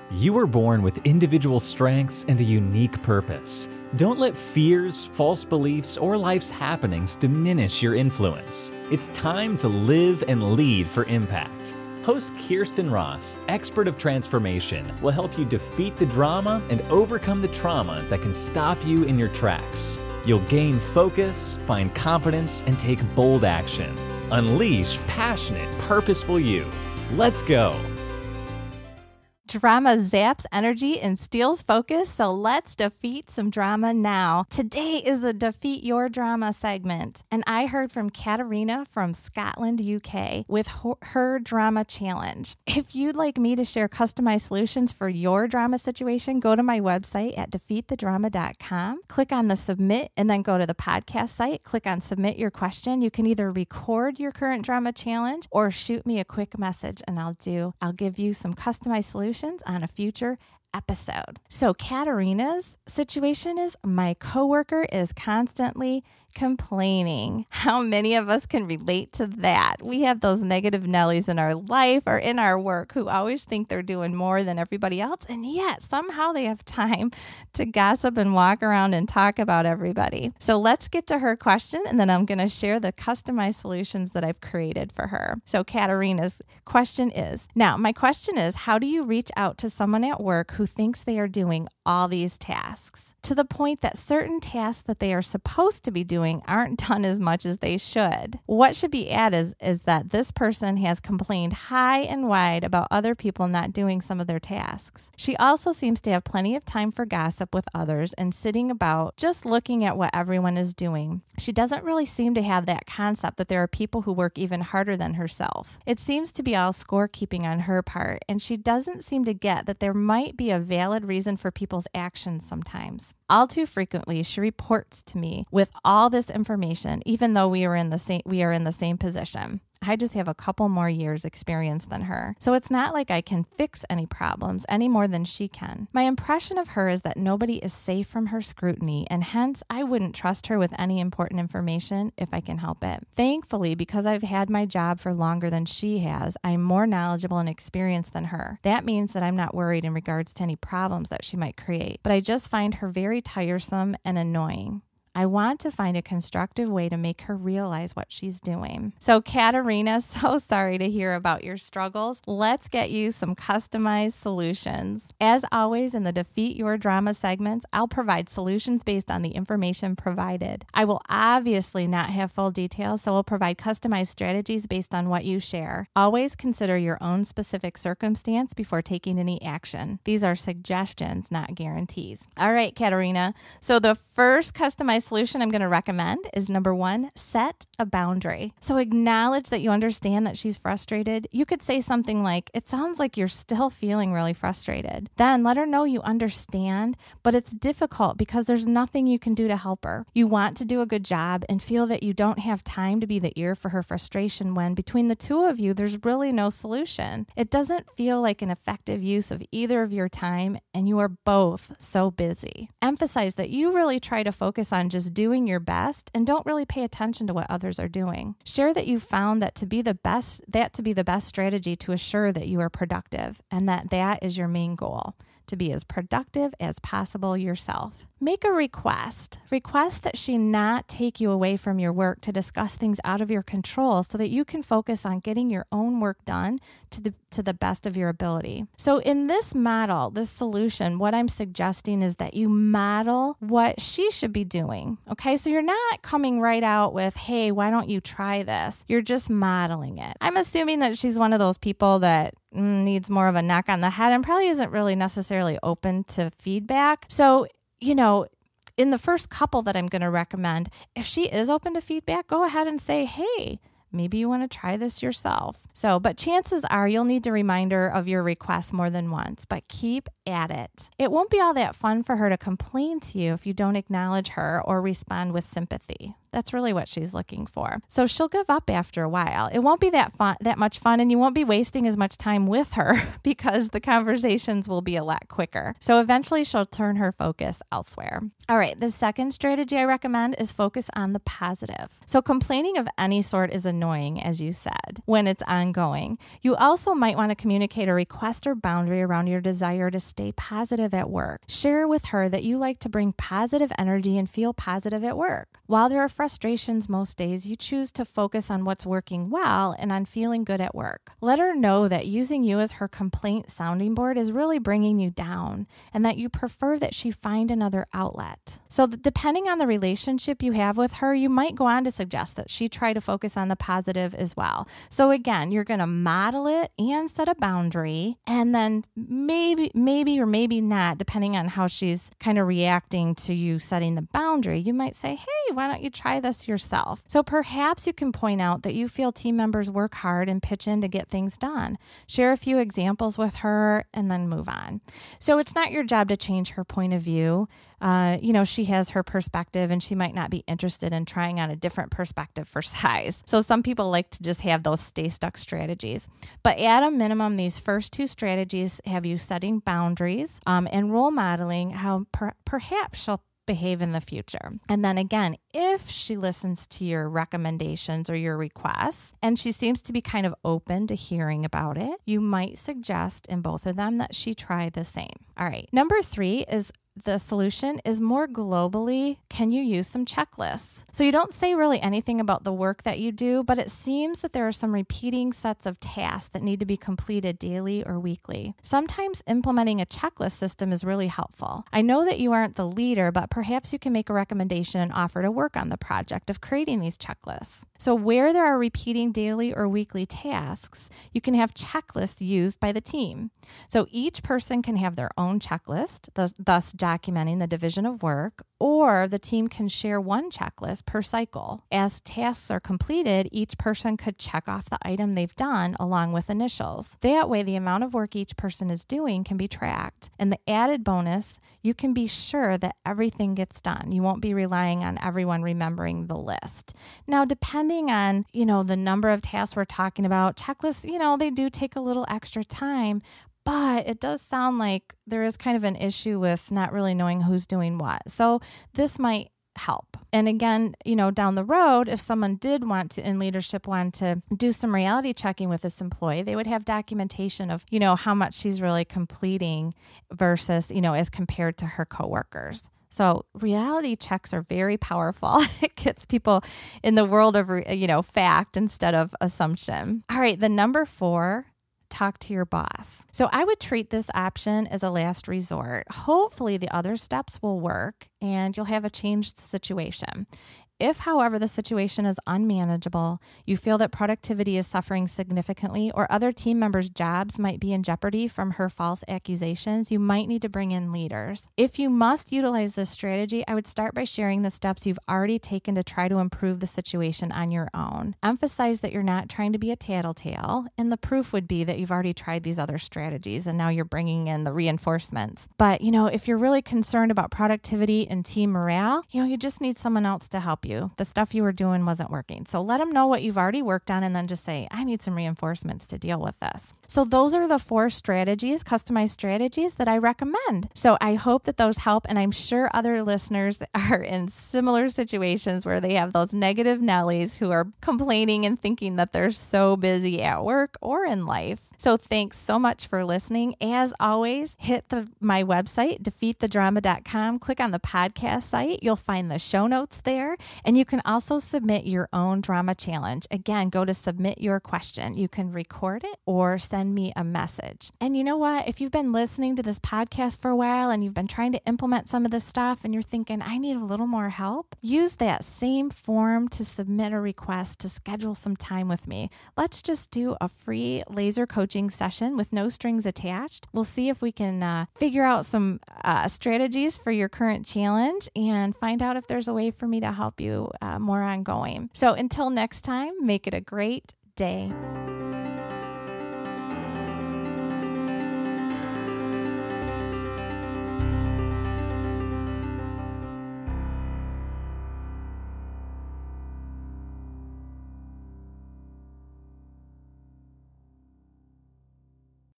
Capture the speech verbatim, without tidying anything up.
You were born with individual strengths and a unique purpose. Don't let fears, false beliefs, or life's happenings diminish your influence. It's time to live and lead for impact. Host Kirsten Ross, expert of transformation, will help you defeat the drama and overcome the trauma that can stop you in your tracks. You'll gain focus, find confidence, and take bold action. Unleash passionate, purposeful you. Let's go. Drama zaps energy and steals focus, so let's defeat some drama now. Today is the Defeat Your Drama segment, and I heard from Katarina from Scotland, U K, with her drama challenge. If you'd like me to share customized solutions for your drama situation, go to my website at defeat the drama dot com, click on the submit, and then go to the podcast site, click on submit your question. You can either record your current drama challenge or shoot me a quick message, and I'll do, I'll give you some customized solutions on a future episode. So Katarina's situation is my coworker is constantly complaining. How many of us can relate to that? We have those negative Nellies in our life or in our work who always think they're doing more than everybody else, and yet somehow they have time to gossip and walk around and talk about everybody. So let's get to her question, and then I'm going to share the customized solutions that I've created for her. So Katarina's question is, now my question is, how do you reach out to someone at work who thinks they are doing all these tasks, to the point that certain tasks that they are supposed to be doing aren't done as much as they should? What should be added is, is that this person has complained high and wide about other people not doing some of their tasks. She also seems to have plenty of time for gossip with others and sitting about just looking at what everyone is doing. She doesn't really seem to have that concept that there are people who work even harder than herself. It seems to be all scorekeeping on her part, and she doesn't seem to get that there might be a valid reason for people's actions sometimes. All too frequently, she reports to me with all this information, even though we are in the same we are in the same position. I just have a couple more years experience than her. So it's not like I can fix any problems any more than she can. My impression of her is that nobody is safe from her scrutiny, and hence I wouldn't trust her with any important information if I can help it. Thankfully, because I've had my job for longer than she has, I'm more knowledgeable and experienced than her. That means that I'm not worried in regards to any problems that she might create, but I just find her very tiresome and annoying. I want to find a constructive way to make her realize what she's doing. So Katarina, so sorry to hear about your struggles. Let's get you some customized solutions. As always, in the Defeat Your Drama segments, I'll provide solutions based on the information provided. I will obviously not have full details, so I'll provide customized strategies based on what you share. Always consider your own specific circumstance before taking any action. These are suggestions, not guarantees. All right, Katarina. So the first customized solution I'm going to recommend is number one, set a boundary. So acknowledge that you understand that she's frustrated. You could say something like, it sounds like you're still feeling really frustrated. Then let her know you understand, but it's difficult because there's nothing you can do to help her. You want to do a good job and feel that you don't have time to be the ear for her frustration when between the two of you, there's really no solution. It doesn't feel like an effective use of either of your time, and you are both so busy. Emphasize that you really try to focus on just doing your best and don't really pay attention to what others are doing. Share that you found that to be the best, that to be the best strategy to assure that you are productive, and that that is your main goal, to be as productive as possible yourself. Make a request. Request that she not take you away from your work to discuss things out of your control so that you can focus on getting your own work done to the to the best of your ability. So in this model, this solution, what I'm suggesting is that you model what she should be doing. Okay, so you're not coming right out with, hey, why don't you try this? You're just modeling it. I'm assuming that she's one of those people that mm, needs more of a knock on the head and probably isn't really necessarily open to feedback. So you know, in the first couple that I'm going to recommend, if she is open to feedback, go ahead and say, hey, maybe you want to try this yourself. So, but chances are you'll need a reminder of your request more than once, but keep at it. It won't be all that fun for her to complain to you if you don't acknowledge her or respond with sympathy. That's really what she's looking for. So she'll give up after a while. It won't be that fun, that much fun, and you won't be wasting as much time with her because the conversations will be a lot quicker. So eventually she'll turn her focus elsewhere. All right, the second strategy I recommend is focus on the positive. So complaining of any sort is annoying, as you said, when it's ongoing. You also might want to communicate a request or boundary around your desire to stay positive at work. Share with her that you like to bring positive energy and feel positive at work. While there are frustrations most days, you choose to focus on what's working well and on feeling good at work. Let her know that using you as her complaint sounding board is really bringing you down and that you prefer that she find another outlet. So th- depending on the relationship you have with her, you might go on to suggest that she try to focus on the positive as well. So again, you're going to model it and set a boundary, and then maybe, maybe or maybe not, depending on how she's kind of reacting to you setting the boundary, you might say, hey, why don't you try this yourself? So perhaps you can point out that you feel team members work hard and pitch in to get things done. Share a few examples with her and then move on. So it's not your job to change her point of view. Uh, you know, she has her perspective and she might not be interested in trying on a different perspective for size. So some people like to just have those stay stuck strategies. But at a minimum, these first two strategies have you setting boundaries um, and role modeling how per- perhaps she'll behave in the future. And then again, if she listens to your recommendations or your requests, and she seems to be kind of open to hearing about it, you might suggest in both of them that she try the same. All right. Number three is the solution is more globally, can you use some checklists? So you don't say really anything about the work that you do, but it seems that there are some repeating sets of tasks that need to be completed daily or weekly. Sometimes implementing a checklist system is really helpful. I know that you aren't the leader, but perhaps you can make a recommendation and offer to work on the project of creating these checklists. So where there are repeating daily or weekly tasks, you can have checklists used by the team. So each person can have their own checklist, thus, thus documenting the division of work, or the team can share one checklist per cycle. As tasks are completed, each person could check off the item they've done along with initials. That way, the amount of work each person is doing can be tracked. And the added bonus, you can be sure that everything gets done. You won't be relying on everyone remembering the list. Now, depending on, you know, the number of tasks we're talking about, checklists, you know, they do take a little extra time. But it does sound like there is kind of an issue with not really knowing who's doing what. So this might help. And again, you know, down the road, if someone did want to, in leadership, want to do some reality checking with this employee, they would have documentation of, you know, how much she's really completing versus, you know, as compared to her coworkers. So reality checks are very powerful. It gets people in the world of, you know, fact instead of assumption. All right, the number four, talk to your boss. So I would treat this option as a last resort. Hopefully the other steps will work and you'll have a changed situation. If, however, the situation is unmanageable, you feel that productivity is suffering significantly, or other team members' jobs might be in jeopardy from her false accusations, you might need to bring in leaders. If you must utilize this strategy, I would start by sharing the steps you've already taken to try to improve the situation on your own. Emphasize that you're not trying to be a tattletale, and the proof would be that you've already tried these other strategies, and now you're bringing in the reinforcements. But, you know, if you're really concerned about productivity and team morale, you know, you just need someone else to help you. The stuff you were doing wasn't working. So let them know what you've already worked on and then just say, I need some reinforcements to deal with this. So those are the four strategies, customized strategies that I recommend. So I hope that those help. And I'm sure other listeners are in similar situations where they have those negative Nellies who are complaining and thinking that they're so busy at work or in life. So thanks so much for listening. As always, hit the my website, defeat the drama dot com. Click on the podcast site. You'll find the show notes there. And you can also submit your own drama challenge. Again, go to submit your question. You can record it or send me a message. And you know what? If you've been listening to this podcast for a while and you've been trying to implement some of this stuff and you're thinking, I need a little more help, use that same form to submit a request to schedule some time with me. Let's just do a free laser coaching session with no strings attached. We'll see if we can uh, figure out some uh, strategies for your current challenge and find out if there's a way for me to help you uh, more ongoing. So until next time, make it a great day.